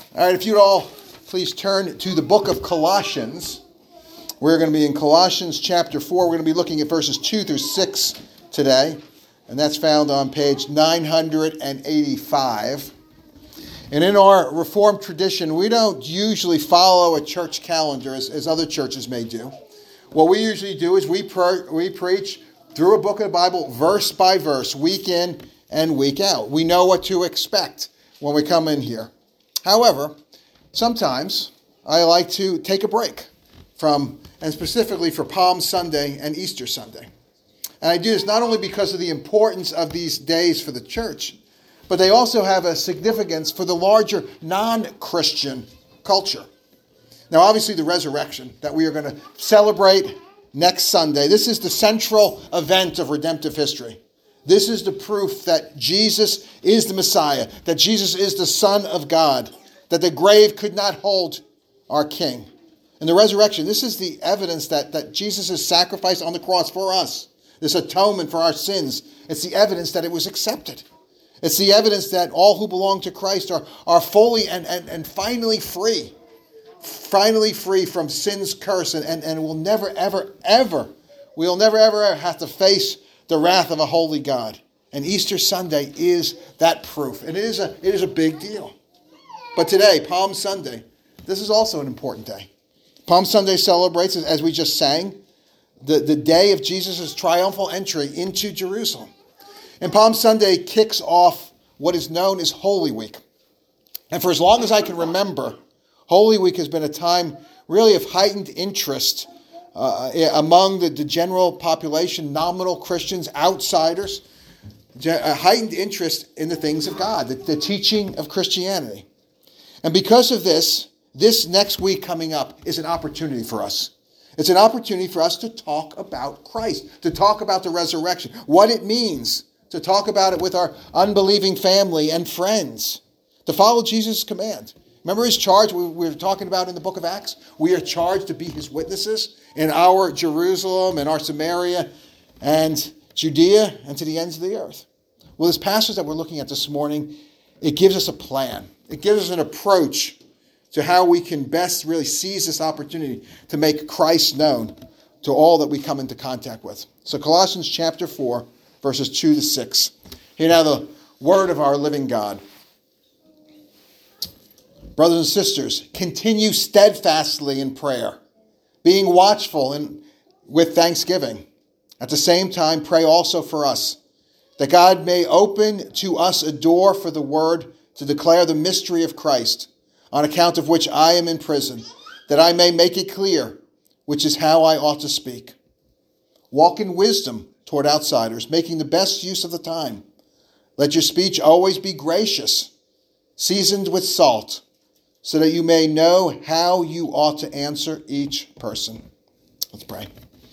All right, if you'd all please turn to the book of Colossians. We're going to be in Colossians chapter 4. We're going to be looking at verses 2 through 6 today, and that's found on page 985. And in our Reformed tradition, we don't usually follow a church calendar as other churches may do. What we usually do is we preach through a book of the Bible, verse by verse, week in and week out. We know what to expect when we come in here. However, sometimes I like to take a break and specifically for Palm Sunday and Easter Sunday. And I do this not only because of the importance of these days for the church, but they also have a significance for the larger non-Christian culture. Now, obviously, the resurrection that we are going to celebrate next Sunday, this is the central event of redemptive history. This is the proof that Jesus is the Messiah, that Jesus is the Son of God, that the grave could not hold our King. And the resurrection, this is the evidence that Jesus' sacrifice on the cross for us, this atonement for our sins, it's the evidence that it was accepted. It's the evidence that all who belong to Christ are fully and finally free from sin's curse and will never, ever, ever, we'll never, ever have to face the wrath of a holy God. And Easter Sunday is that proof. And it is a big deal. But today, Palm Sunday, this is also an important day. Palm Sunday celebrates, as we just sang, the day of Jesus' triumphal entry into Jerusalem. And Palm Sunday kicks off what is known as Holy Week. And for as long as I can remember, Holy Week has been a time really of heightened interest among the general population, nominal Christians, outsiders, a heightened interest in the things of God, the teaching of Christianity. And because of this next week coming up is an opportunity for us. It's an opportunity for us to talk about Christ, to talk about the resurrection, what it means, to talk about it with our unbelieving family and friends, to follow Jesus' command. Remember his charge we were talking about in the book of Acts? We are charged to be his witnesses in our Jerusalem and our Samaria and Judea and to the ends of the earth. Well, this passage that we're looking at this morning, it gives us a plan. It gives us an approach to how we can best really seize this opportunity to make Christ known to all that we come into contact with. So Colossians chapter 4, verses 2 to 6. Hear now the word of our living God. Brothers and sisters, continue steadfastly in prayer, being watchful and with thanksgiving. At the same time, pray also for us, that God may open to us a door for the word to declare the mystery of Christ, on account of which I am in prison, that I may make it clear, which is how I ought to speak. Walk in wisdom toward outsiders, making the best use of the time. Let your speech always be gracious, seasoned with salt, so that you may know how you ought to answer each person. Let's pray.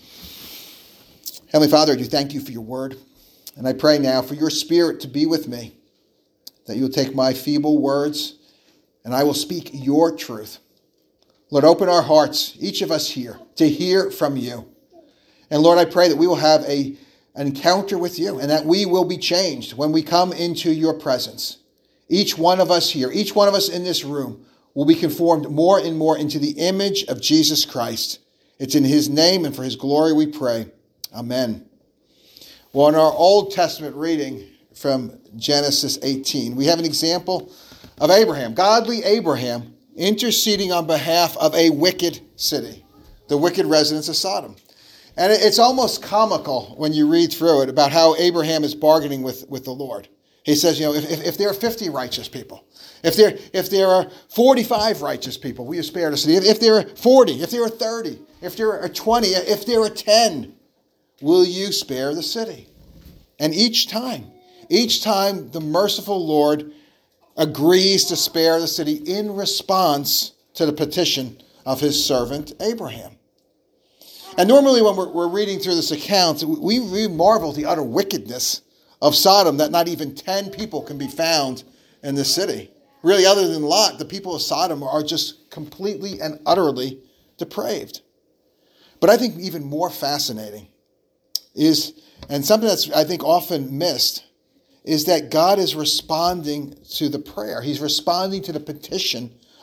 Heavenly Father, I do thank you for your word. And I pray now for your Spirit to be with me, that you will take my feeble words and I will speak your truth. Lord, open our hearts, each of us here, to hear from you. And Lord, I pray that we will have an encounter with you and that we will be changed when we come into your presence. Each one of us here, each one of us in this room will be conformed more and more into the image of Jesus Christ. It's in his name and for his glory we pray. Amen. Well, in our Old Testament reading from Genesis 18, we have an example of Abraham, godly Abraham, interceding on behalf of a wicked city, the wicked residents of Sodom. And it's almost comical when you read through it about how Abraham is bargaining with the Lord. He says, if there are 50 righteous people, if there are 45 righteous people, will you spare the city? If there are 40, if there are 30, if there are 20, if there are 10, will you spare the city? And each time the merciful Lord agrees to spare the city in response to the petition of his servant Abraham. And normally when we're reading through this account, we marvel at the utter wickedness of Sodom, that not even 10 people can be found in the city. Really, other than Lot, the people of Sodom are just completely and utterly depraved. But I think even more fascinating is, and something that's I think often missed, is that God is responding to the prayer. He's responding to the petition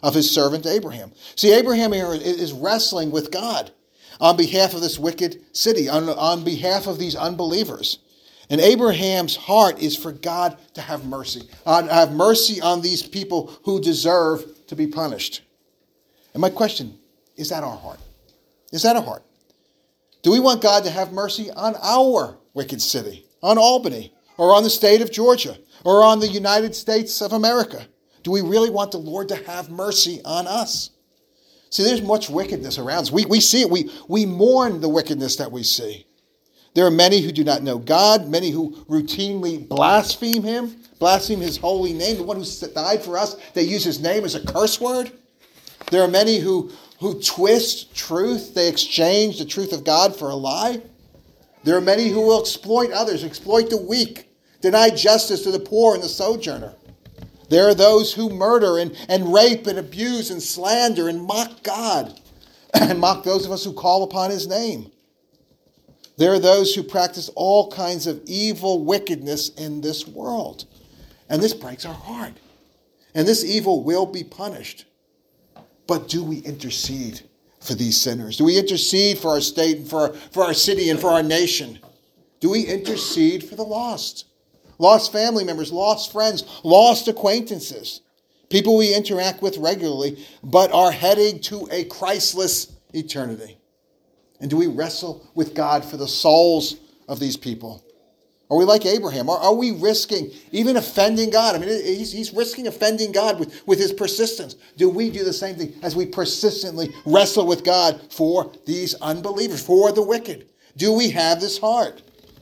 of his servant Abraham. See, Abraham here is wrestling with God on behalf of this wicked city, on behalf of these unbelievers. And Abraham's heart is for God to have mercy on these people who deserve to be punished. And my question, is that our heart? Is that our heart? Do we want God to have mercy on our wicked city, on Albany, or on the state of Georgia, or on the United States of America? Do we really want the Lord to have mercy on us? See, there's much wickedness around us. We see it. We mourn the wickedness that we see. There are many who do not know God, many who routinely blaspheme him, blaspheme his holy name, the one who died for us. They use his name as a curse word. There are many who twist truth. They exchange the truth of God for a lie. There are many who will exploit others, exploit the weak, deny justice to the poor and the sojourner. There are those who murder and rape and abuse and slander and mock God and mock those of us who call upon his name. There are those who practice all kinds of evil wickedness in this world. And this breaks our heart. And this evil will be punished. But do we intercede for these sinners? Do we intercede for our state and for our city and for our nation? Do we intercede for the lost? Lost family members, lost friends, lost acquaintances. People we interact with regularly, but are heading to a Christless eternity. And do we wrestle with God for the souls of these people? Are we like Abraham? Are we risking even offending God? I mean, he's risking offending God with his persistence. Do we do the same thing as we persistently wrestle with God for these unbelievers, for the wicked? Do we have this heart?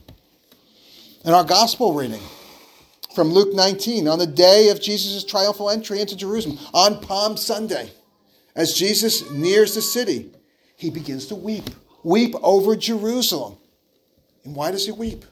In our gospel reading from Luke 19, on the day of Jesus' triumphal entry into Jerusalem, on Palm Sunday, as Jesus nears the city, he begins to weep over Jerusalem. And why does he weep?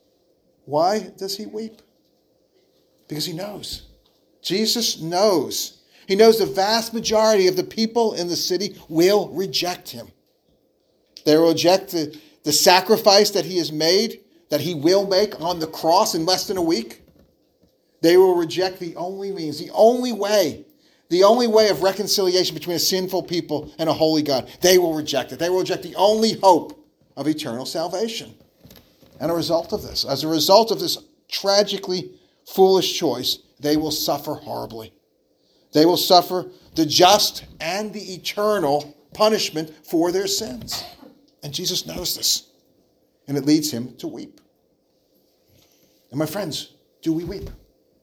Why does he weep? Because he knows. Jesus knows. He knows the vast majority of the people in the city will reject him. They will reject the sacrifice that he has made, that he will make on the cross in less than a week. They will reject the only means, the only way of reconciliation between a sinful people and a holy God. They will reject it. They will reject the only hope of eternal salvation. And as a result of this tragically foolish choice, they will suffer horribly. They will suffer the just and the eternal punishment for their sins. And Jesus knows this. And it leads him to weep. And my friends, do we weep?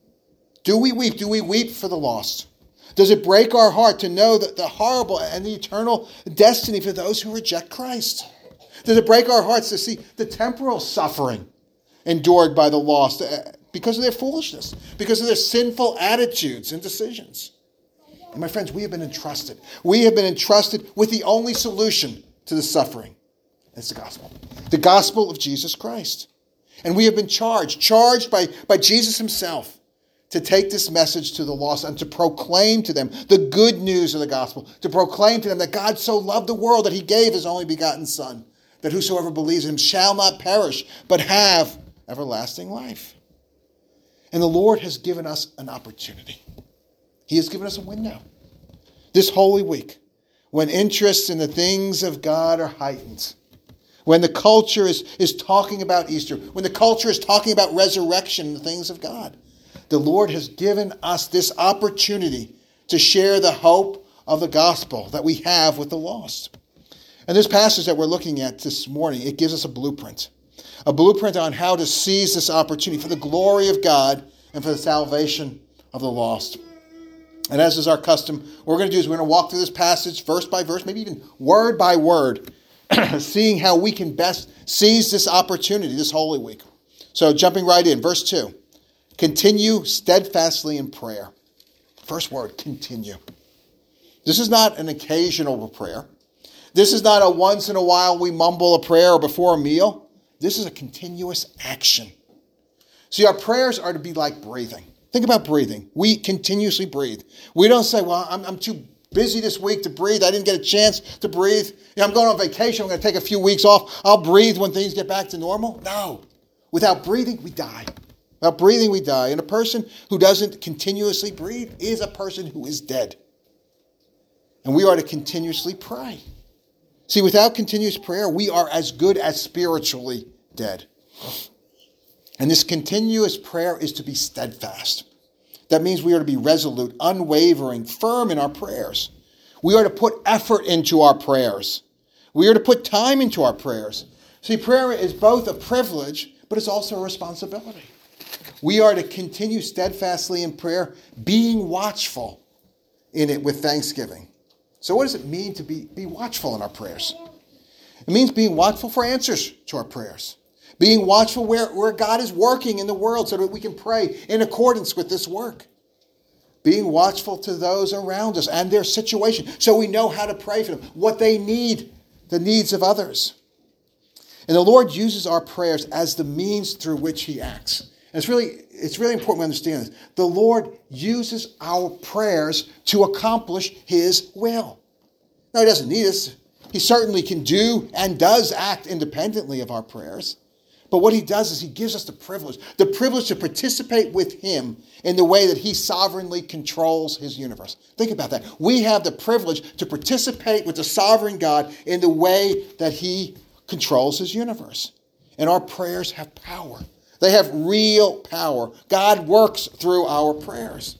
Do we weep? Do we weep for the lost? Does it break our heart to know that the horrible and the eternal destiny for those who reject Christ? Does it break our hearts to see the temporal suffering endured by the lost because of their foolishness, because of their sinful attitudes and decisions? And my friends, we have been entrusted. We have been entrusted with the only solution to the suffering. It's the gospel of Jesus Christ. And we have been charged by Jesus himself to take this message to the lost and to proclaim to them the good news of the gospel, to proclaim to them that God so loved the world that he gave his only begotten Son, that whosoever believes in him shall not perish, but have everlasting life. And the Lord has given us an opportunity. He has given us a window. This Holy Week, when interests in the things of God are heightened, when the culture is talking about Easter, when the culture is talking about resurrection and the things of God, the Lord has given us this opportunity to share the hope of the gospel that we have with the lost. And this passage that we're looking at this morning, it gives us a blueprint on how to seize this opportunity for the glory of God and for the salvation of the lost. And as is our custom, what we're going to do is we're going to walk through this passage verse by verse, maybe even word by word, seeing how we can best seize this opportunity this Holy Week. So jumping right in, verse 2, continue steadfastly in prayer. First word, continue. This is not an occasional prayer. This is not a once in a while we mumble a prayer or before a meal. This is a continuous action. See, our prayers are to be like breathing. Think about breathing. We continuously breathe. We don't say, well, I'm too busy this week to breathe. I didn't get a chance to breathe. I'm going on vacation. I'm going to take a few weeks off. I'll breathe when things get back to normal. No. Without breathing, we die. Without breathing, we die. And a person who doesn't continuously breathe is a person who is dead. And we are to continuously pray. See, without continuous prayer, we are as good as spiritually dead. And this continuous prayer is to be steadfast. That means we are to be resolute, unwavering, firm in our prayers. We are to put effort into our prayers. We are to put time into our prayers. See, prayer is both a privilege, but it's also a responsibility. We are to continue steadfastly in prayer, being watchful in it with thanksgiving. So what does it mean to be watchful in our prayers? It means being watchful for answers to our prayers. Being watchful where God is working in the world so that we can pray in accordance with this work. Being watchful to those around us and their situation so we know how to pray for them, what they need, the needs of others. And the Lord uses our prayers as the means through which he acts. And it's really important we understand this. The Lord uses our prayers to accomplish his will. Now, he doesn't need us. He certainly can do and does act independently of our prayers. But what he does is he gives us the privilege to participate with him in the way that he sovereignly controls his universe. Think about that. We have the privilege to participate with the sovereign God in the way that he controls his universe. And our prayers have power. They have real power. God works through our prayers.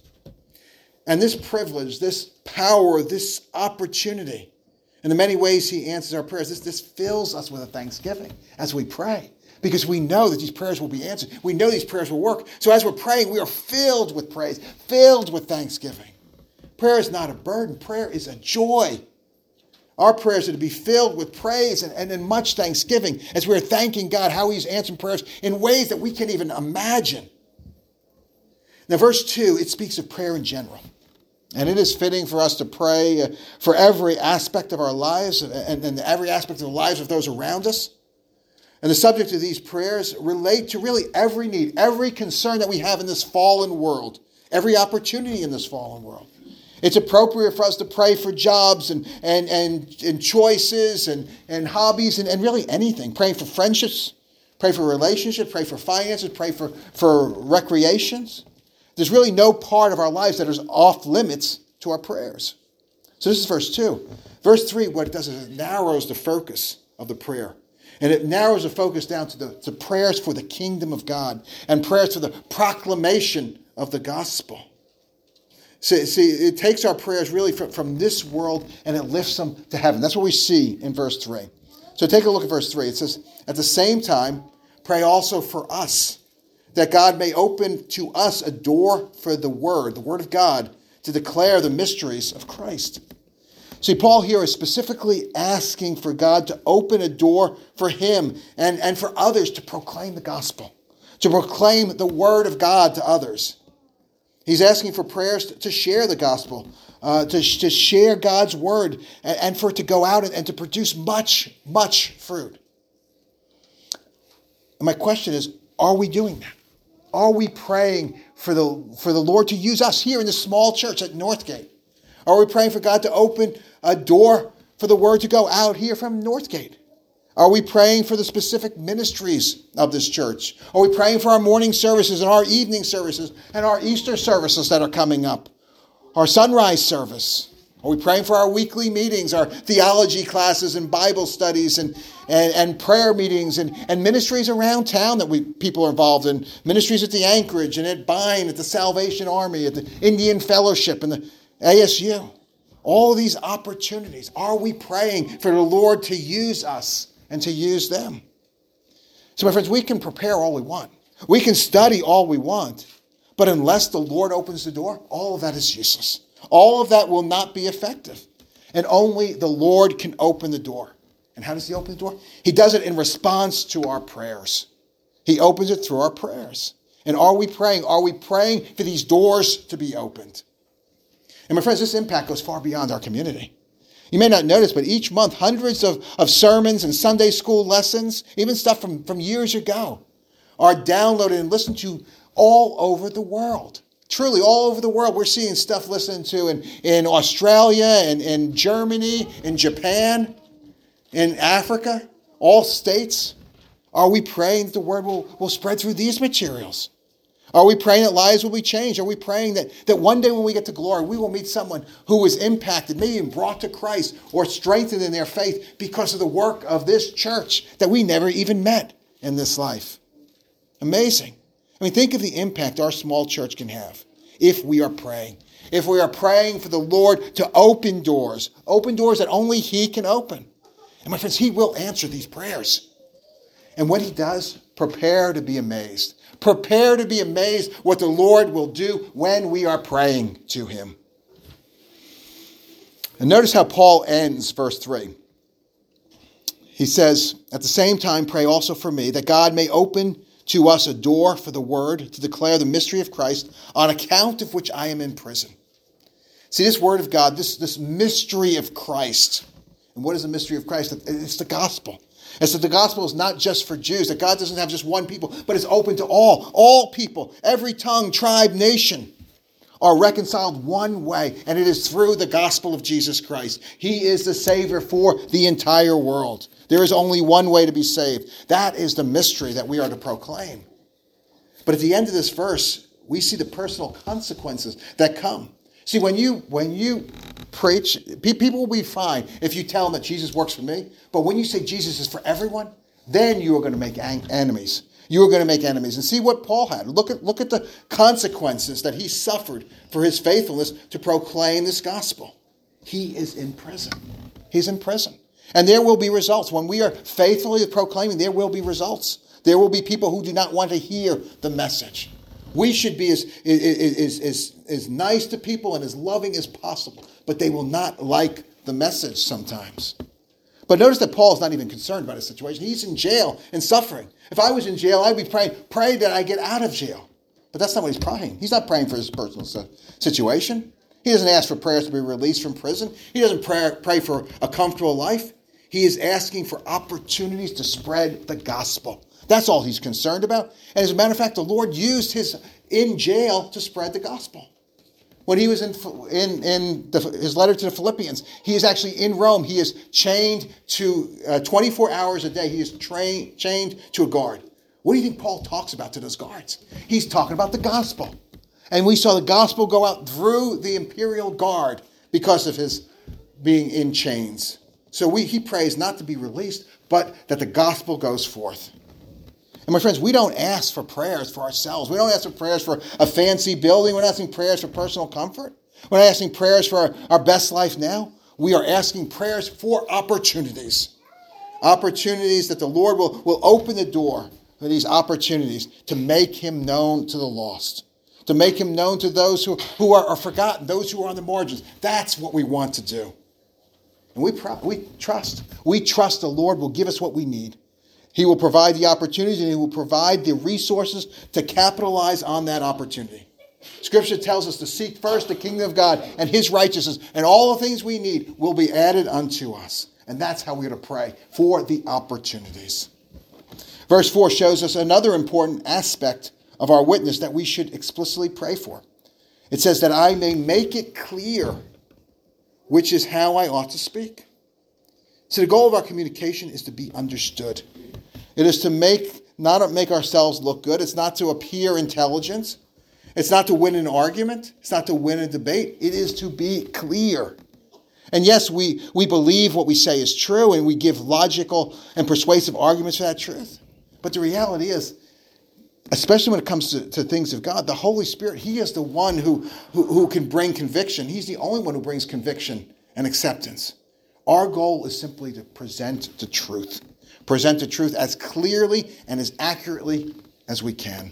And this privilege, this power, this opportunity, in the many ways he answers our prayers, this fills us with a thanksgiving as we pray. Because we know that these prayers will be answered. We know these prayers will work. So as we're praying, we are filled with praise, filled with thanksgiving. Prayer is not a burden. Prayer is a joy. Our prayers are to be filled with praise and in much thanksgiving as we're thanking God how he's answering prayers in ways that we can't even imagine. Now, verse 2, it speaks of prayer in general. And it is fitting for us to pray for every aspect of our lives and every aspect of the lives of those around us. And the subject of these prayers relate to really every need, every concern that we have in this fallen world, every opportunity in this fallen world. It's appropriate for us to pray for jobs and choices and hobbies and really anything. Praying for friendships, pray for relationships, pray for finances, pray for recreations. There's really no part of our lives that is off limits to our prayers. So this is verse 2. Verse 3, what it does is it narrows the focus of the prayer. And it narrows the focus down to prayers for the kingdom of God and prayers for the proclamation of the gospel. See, it takes our prayers really from this world and it lifts them to heaven. That's what we see in verse 3. So take a look at verse 3. It says, at the same time, pray also for us, that God may open to us a door for the word of God, to declare the mysteries of Christ. See, Paul here is specifically asking for God to open a door for him and for others to proclaim the gospel, to proclaim the word of God to others. He's asking for prayers to share the gospel, to share God's word, and for it to go out and to produce much, much fruit. And my question is, are we doing that? Are we praying for the Lord to use us here in this small church at Northgate? Are we praying for God to open a door for the word to go out here from Northgate? Are we praying for the specific ministries of this church? Are we praying for our morning services and our evening services and our Easter services that are coming up? Our sunrise service? Are we praying for our weekly meetings, our theology classes and Bible studies and prayer meetings and ministries around town that people are involved in? Ministries at the Anchorage and at Bine, at the Salvation Army, at the Indian Fellowship and the ASU. All these opportunities. Are we praying for the Lord to use us and to use them? So my friends, we can prepare all we want. We can study all we want. But unless the Lord opens the door, all of that is useless. All of that will not be effective. And only the Lord can open the door. And how does he open the door? He does it in response to our prayers. He opens it through our prayers. And are we praying? Are we praying for these doors to be opened? And my friends, this impact goes far beyond our community. You may not notice, but each month, hundreds of sermons and Sunday school lessons, even stuff from years ago, are downloaded and listened to all over the world. Truly, all over the world. We're seeing stuff listened to in Australia and in Germany, in Japan, in Africa, all states. Are we praying that the word will spread through these materials? Are we praying that lives will be changed? Are we praying that one day when we get to glory, we will meet someone who was impacted, maybe even brought to Christ or strengthened in their faith because of the work of this church that we never even met in this life? Amazing. I mean, think of the impact our small church can have if we are praying. If we are praying for the Lord to open doors that only He can open. And my friends, He will answer these prayers. And when He does, prepare to be amazed. Prepare to be amazed what the Lord will do when we are praying to Him. And notice how Paul ends verse 3. He says, at the same time, pray also for me, that God may open to us a door for the word to declare the mystery of Christ, on account of which I am in prison. See, this word of God, this mystery of Christ. And what is the mystery of Christ? It's the gospel. It's that the gospel is not just for Jews, that God doesn't have just one people, but it's open to all people, every tongue, tribe, nation are reconciled one way, and it is through the gospel of Jesus Christ. He is the Savior for the entire world. There is only one way to be saved. That is the mystery that we are to proclaim. But at the end of this verse, we see the personal consequences that come. See, when you preach, people will be fine if you tell them that Jesus works for me. But when you say Jesus is for everyone, then you are going to make enemies. You are going to make enemies. And see what Paul had. Look at the consequences that he suffered for his faithfulness to proclaim this gospel. He is in prison. He's in prison. And there will be results. When we are faithfully proclaiming, there will be results. There will be people who do not want to hear the message. We should be as nice to people and as loving as possible, but they will not like the message sometimes. But notice that Paul is not even concerned about his situation. He's in jail and suffering. If I was in jail, I'd be pray that I get out of jail. But that's not what he's praying. He's not praying for his personal situation. He doesn't ask for prayers to be released from prison. He doesn't pray for a comfortable life. He is asking for opportunities to spread the gospel. That's all he's concerned about. And as a matter of fact, the Lord used his in jail to spread the gospel. When he was in his letter to the Philippians, he is actually in Rome. He is chained to 24 hours a day. He is chained to a guard. What do you think Paul talks about to those guards? He's talking about the gospel. And we saw the gospel go out through the imperial guard because of his being in chains. So he prays not to be released, but that the gospel goes forth. And my friends, we don't ask for prayers for ourselves. We don't ask for prayers for a fancy building. We're not asking prayers for personal comfort. We're not asking prayers for our best life now. We are asking prayers for opportunities. Opportunities that the Lord will open the door for these opportunities to make him known to the lost. To make him known to those who are forgotten, those who are on the margins. That's what we want to do. And we trust. We trust the Lord will give us what we need. He will provide the opportunities and he will provide the resources to capitalize on that opportunity. Scripture tells us to seek first the kingdom of God and his righteousness, and all the things we need will be added unto us. And that's how we're to pray for the opportunities. Verse 4 shows us another important aspect of our witness that we should explicitly pray for. It says that I may make it clear which is how I ought to speak. So the goal of our communication is to be understood. It is to not make ourselves look good. It's not to appear intelligent. It's not to win an argument. It's not to win a debate. It is to be clear. And yes, we believe what we say is true, and we give logical and persuasive arguments for that truth. But the reality is, especially when it comes to things of God, the Holy Spirit, he is the one who can bring conviction. He's the only one who brings conviction and acceptance. Our goal is simply to present the truth. Present the truth as clearly and as accurately as we can.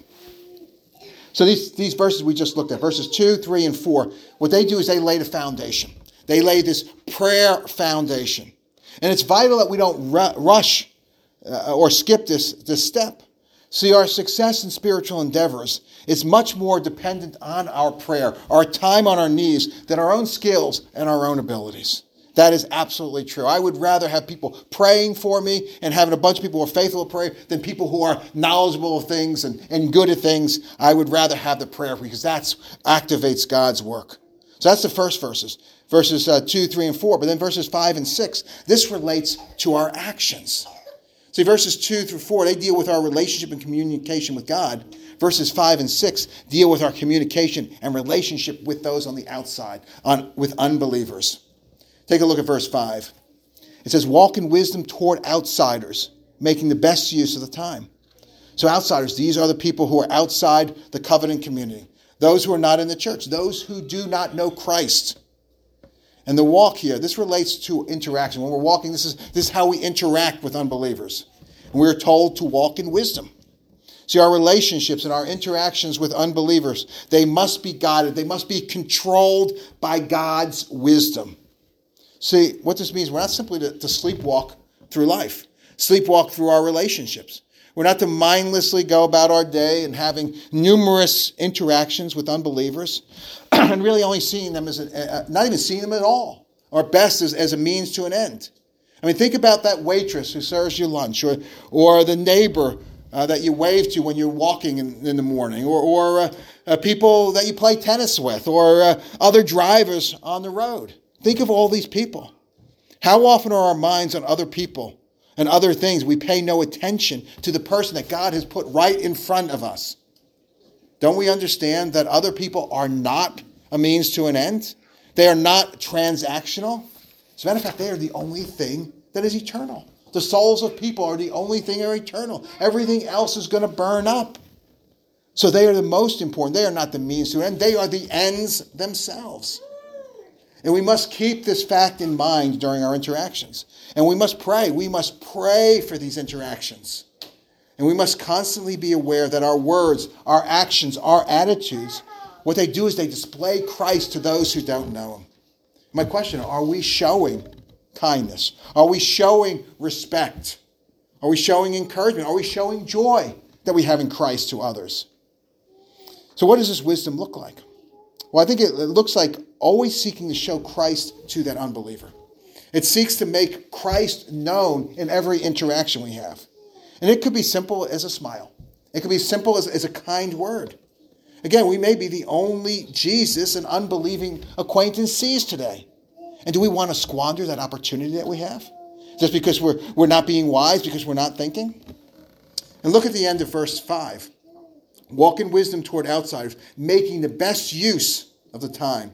So these verses we just looked at, verses 2, 3, and 4, what they do is they lay the foundation. They lay this prayer foundation. And it's vital that we don't rush or skip this step. See, our success in spiritual endeavors is much more dependent on our prayer, our time on our knees, than our own skills and our own abilities. That is absolutely true. I would rather have people praying for me and having a bunch of people who are faithful to prayer than people who are knowledgeable of things and good at things. I would rather have the prayer because that activates God's work. So that's the first verses 2, 3, and 4. But then verses 5 and 6, this relates to our actions. See, verses 2 through 4, they deal with our relationship and communication with God. Verses 5 and 6 deal with our communication and relationship with those on the outside, with unbelievers. Take a look at verse 5. It says, walk in wisdom toward outsiders, making the best use of the time. So outsiders, these are the people who are outside the covenant community. Those who are not in the church. Those who do not know Christ. And the walk here, this relates to interaction. When we're walking, this is how we interact with unbelievers. And we're told to walk in wisdom. See, our relationships and our interactions with unbelievers, they must be guided. They must be controlled by God's wisdom. See, what this means, we're not simply to sleepwalk through life, sleepwalk through our relationships. We're not to mindlessly go about our day and having numerous interactions with unbelievers and really only seeing them as, not even seeing them at all, or best as a means to an end. I mean, think about that waitress who serves you lunch, or the neighbor that you wave to when you're walking in the morning, or people that you play tennis with, or other drivers on the road. Think of all these people. How often are our minds on other people and other things? We pay no attention to the person that God has put right in front of us. Don't we understand that other people are not a means to an end? They are not transactional. As a matter of fact, they are the only thing that is eternal. The souls of people are the only thing that are eternal. Everything else is going to burn up. So they are the most important. They are not the means to an end. They are the ends themselves. And we must keep this fact in mind during our interactions. And we must pray. We must pray for these interactions. And we must constantly be aware that our words, our actions, our attitudes, what they do is they display Christ to those who don't know him. My question, are we showing kindness? Are we showing respect? Are we showing encouragement? Are we showing joy that we have in Christ to others? So what does this wisdom look like? Well, I think it looks like always seeking to show Christ to that unbeliever. It seeks to make Christ known in every interaction we have. And it could be simple as a smile. It could be simple as a kind word. Again, we may be the only Jesus an unbelieving acquaintance sees today. And do we want to squander that opportunity that we have? Just because we're not being wise, because we're not thinking? And look at the end of verse 5. Walk in wisdom toward outsiders, making the best use of the time.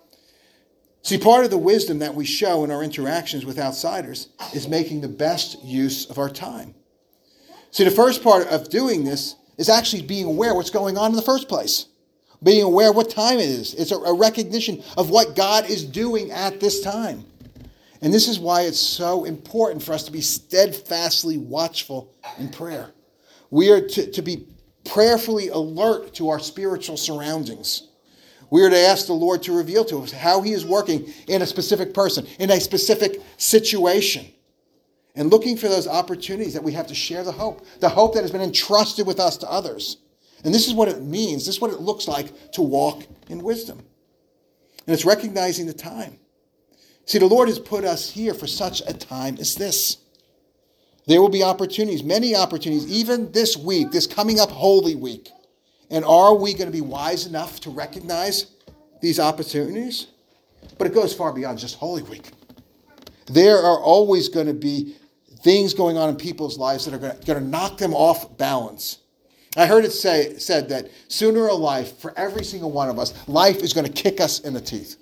See, part of the wisdom that we show in our interactions with outsiders is making the best use of our time. See, the first part of doing this is actually being aware of what's going on in the first place. Being aware of what time it is. It's a recognition of what God is doing at this time. And this is why it's so important for us to be steadfastly watchful in prayer. We are to be prayerfully alert to our spiritual surroundings. We are to ask the Lord to reveal to us how he is working in a specific person, in a specific situation. And looking for those opportunities that we have to share the hope that has been entrusted with us to others. And this is what it means. This is what it looks like to walk in wisdom. And it's recognizing the time. See, the Lord has put us here for such a time as this. There will be opportunities, many opportunities, even this week, this coming up Holy Week. And are we going to be wise enough to recognize these opportunities? But it goes far beyond just Holy Week. There are always going to be things going on in people's lives that are going to knock them off balance. I heard it said that sooner or later, for every single one of us, life is going to kick us in the teeth.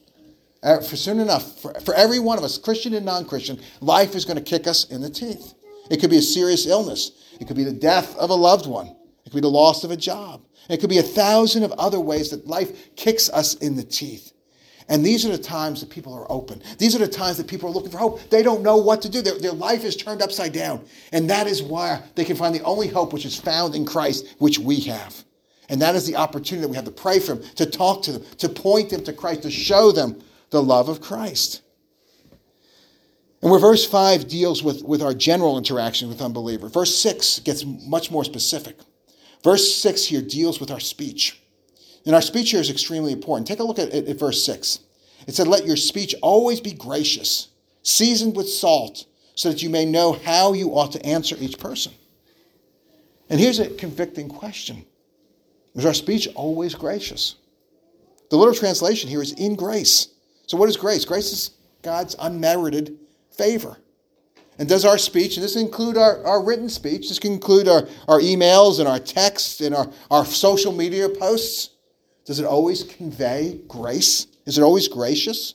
For every one of us, Christian and non-Christian, life is going to kick us in the teeth. It could be a serious illness. It could be the death of a loved one. It could be the loss of a job. It could be 1,000 of other ways that life kicks us in the teeth. And these are the times that people are open. These are the times that people are looking for hope. They don't know what to do. Their life is turned upside down. And that is why they can find the only hope which is found in Christ, which we have. And that is the opportunity that we have to pray for them, to talk to them, to point them to Christ, to show them the love of Christ. And where verse 5 deals with our general interaction with unbelievers, verse 6 gets much more specific. Verse 6 here deals with our speech. And our speech here is extremely important. Take a look at verse 6. It said, let your speech always be gracious, seasoned with salt, so that you may know how you ought to answer each person. And here's a convicting question. Is our speech always gracious? The literal translation here is in grace. So what is grace? Grace is God's unmerited favor. And does our speech, and this include our written speech, this can include our emails and our texts and our social media posts, does it always convey grace? Is it always gracious?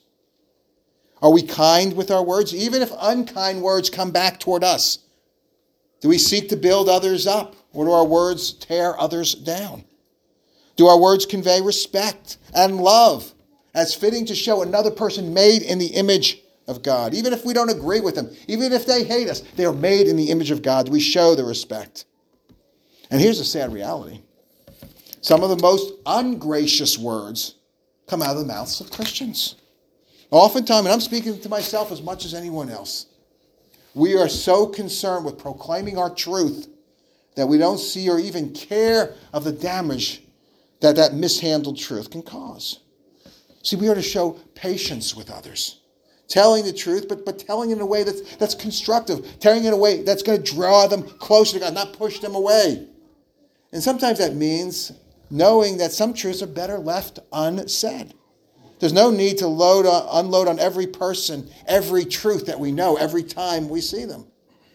Are we kind with our words? Even if unkind words come back toward us, do we seek to build others up, or do our words tear others down? Do our words convey respect and love as fitting to show another person made in the image of God? Even if we don't agree with them, even if they hate us, they are made in the image of God. We show the respect. And here's the sad reality. Some of the most ungracious words come out of the mouths of Christians. Oftentimes, and I'm speaking to myself as much as anyone else, we are so concerned with proclaiming our truth that we don't see or even care of the damage that mishandled truth can cause. See, we are to show patience with others, telling the truth, but telling in a way that's constructive, telling in a way that's going to draw them closer to God, not push them away. And sometimes that means knowing that some truths are better left unsaid. There's no need to unload on every person every truth that we know every time we see them.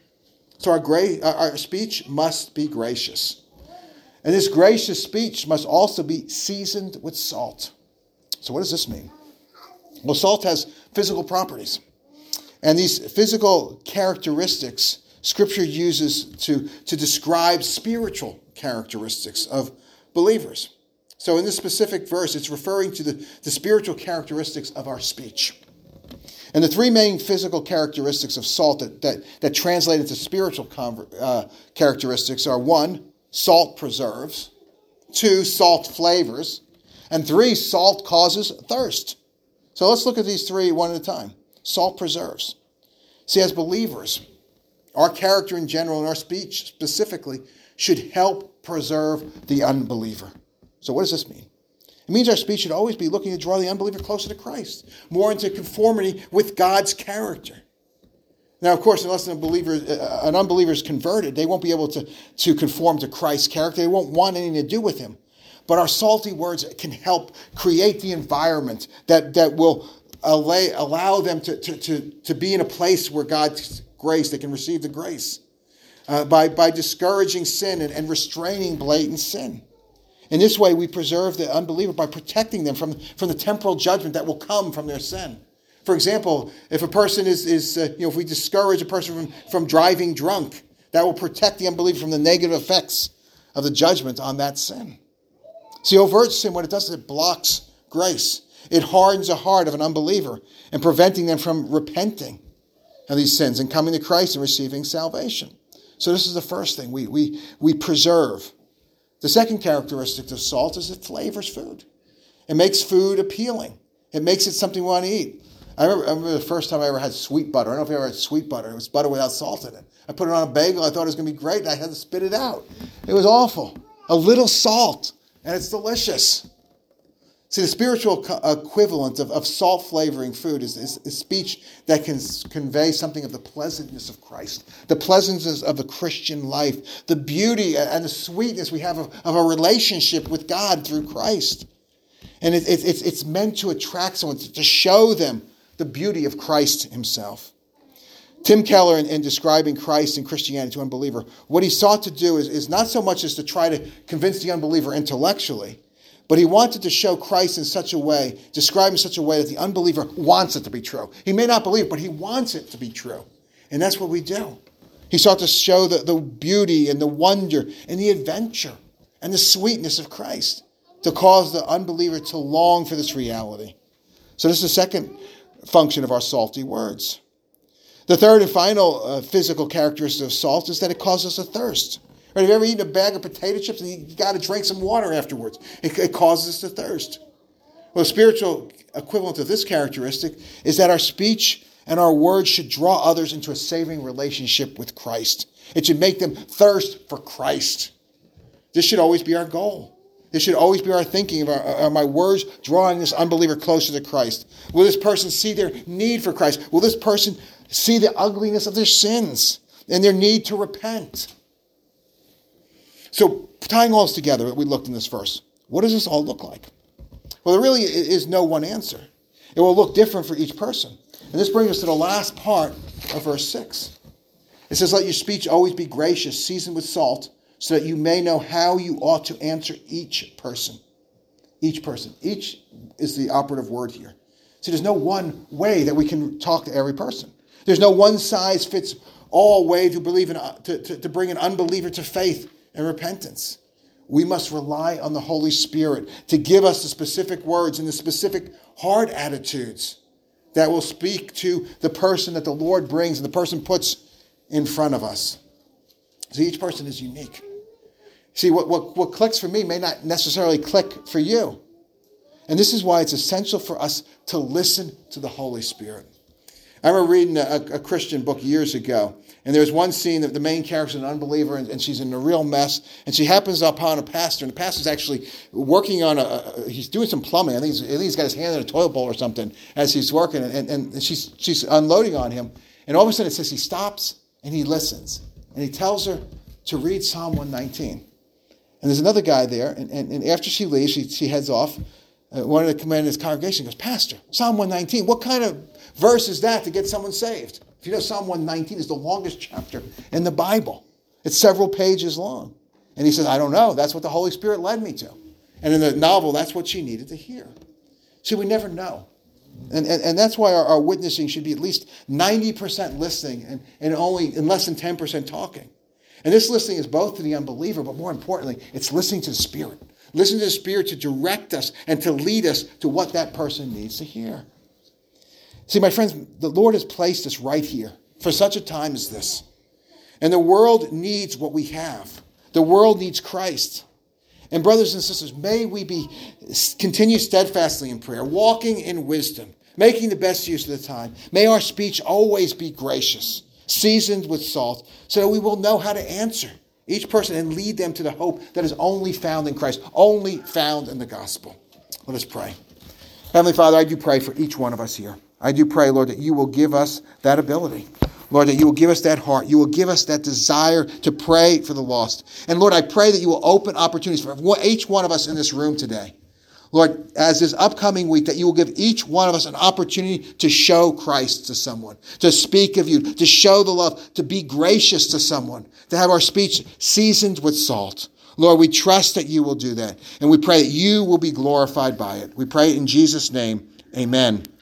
So our speech must be gracious. And this gracious speech must also be seasoned with salt. So what does this mean? Well, salt has physical properties. And these physical characteristics Scripture uses to describe spiritual characteristics of believers. So in this specific verse, it's referring to the spiritual characteristics of our speech. And the three main physical characteristics of salt that translate into spiritual characteristics are: 1, salt preserves; 2, salt flavors; and 3, salt causes thirst. So let's look at these three one at a time. Salt preserves. See, as believers, our character in general and our speech specifically should help preserve the unbeliever. So what does this mean? It means our speech should always be looking to draw the unbeliever closer to Christ, more into conformity with God's character. Now, of course, unless an unbeliever is converted, they won't be able to conform to Christ's character. They won't want anything to do with him. But our salty words can help create the environment that will allow them to be in a place where God's grace, they can receive the grace. By discouraging sin and restraining blatant sin. In this way, we preserve the unbeliever by protecting them from the temporal judgment that will come from their sin. For example, if a person if we discourage a person from driving drunk, that will protect the unbeliever from the negative effects of the judgment on that sin. See, overt sin, what it does is it blocks grace. It hardens the heart of an unbeliever and preventing them from repenting of these sins and coming to Christ and receiving salvation. So this is the first thing we preserve. The second characteristic of salt is it flavors food. It makes food appealing. It makes it something we want to eat. I remember the first time I ever had sweet butter. I don't know if you ever had sweet butter. It was butter without salt in it. I put it on a bagel. I thought it was going to be great, and I had to spit it out. It was awful. A little salt, and it's delicious. See, the spiritual equivalent of salt flavoring food is speech that can convey something of the pleasantness of Christ, the pleasantness of the Christian life, the beauty and the sweetness we have of a relationship with God through Christ. And it's meant to attract someone, to show them the beauty of Christ himself. Tim Keller, in describing Christ and Christianity to an unbeliever, what he sought to do is not so much as to try to convince the unbeliever intellectually, but he wanted to show Christ in such a way, describe in such a way that the unbeliever wants it to be true. He may not believe, but he wants it to be true. And that's what we do. He sought to show the beauty and the wonder and the adventure and the sweetness of Christ, to cause the unbeliever to long for this reality. So this is the second function of our salty words. The third and final physical characteristic of salt is that it causes a thirst. Right? Have you ever eaten a bag of potato chips and you got to drink some water afterwards? It causes us to thirst. Well, the spiritual equivalent of this characteristic is that our speech and our words should draw others into a saving relationship with Christ. It should make them thirst for Christ. This should always be our goal. This should always be our thinking of are my words drawing this unbeliever closer to Christ? Will this person see their need for Christ? Will this person see the ugliness of their sins and their need to repent? So tying all this together, we looked in this verse. What does this all look like? Well, there really is no one answer. It will look different for each person. And this brings us to the last part of verse 6. It says, let your speech always be gracious, seasoned with salt, so that you may know how you ought to answer each person. Each person. Each is the operative word here. See, there's no one way that we can talk to every person. There's no one-size-fits-all way to bring an unbeliever to faith and repentance. We must rely on the Holy Spirit to give us the specific words and the specific heart attitudes that will speak to the person that the Lord brings and the person puts in front of us. See, each person is unique. See, what clicks for me may not necessarily click for you. And this is why it's essential for us to listen to the Holy Spirit. I remember reading a Christian book years ago, and there's one scene that the main character is an unbeliever, and she's in a real mess, and she happens upon a pastor, and the pastor's actually working on he's doing some plumbing. I think he's got his hand in a toilet bowl or something as he's working, and she's unloading on him. And all of a sudden it says he stops and he listens, and he tells her to read Psalm 119. And there's another guy there, and after she leaves, she heads off. One of the commanders of his congregation goes, Pastor, Psalm 119, what kind of verse is that to get someone saved? If you know, Psalm 119 is the longest chapter in the Bible. It's several pages long. And he says, I don't know. That's what the Holy Spirit led me to. And in the novel, that's what she needed to hear. See, we never know. And that's why our witnessing should be at least 90% listening and only in less than 10% talking. And this listening is both to the unbeliever, but more importantly, it's listening to the Spirit. Listen to the Spirit to direct us and to lead us to what that person needs to hear. See, my friends, the Lord has placed us right here for such a time as this. And the world needs what we have. The world needs Christ. And brothers and sisters, may we continue steadfastly in prayer, walking in wisdom, making the best use of the time. May our speech always be gracious, seasoned with salt, so that we will know how to answer each person and lead them to the hope that is only found in Christ, only found in the gospel. Let us pray. Heavenly Father, I do pray for each one of us here. I do pray, Lord, that you will give us that ability. Lord, that you will give us that heart. You will give us that desire to pray for the lost. And Lord, I pray that you will open opportunities for each one of us in this room today. Lord, as this upcoming week, that you will give each one of us an opportunity to show Christ to someone, to speak of you, to show the love, to be gracious to someone, to have our speech seasoned with salt. Lord, we trust that you will do that, and we pray that you will be glorified by it. We pray in Jesus' name, amen.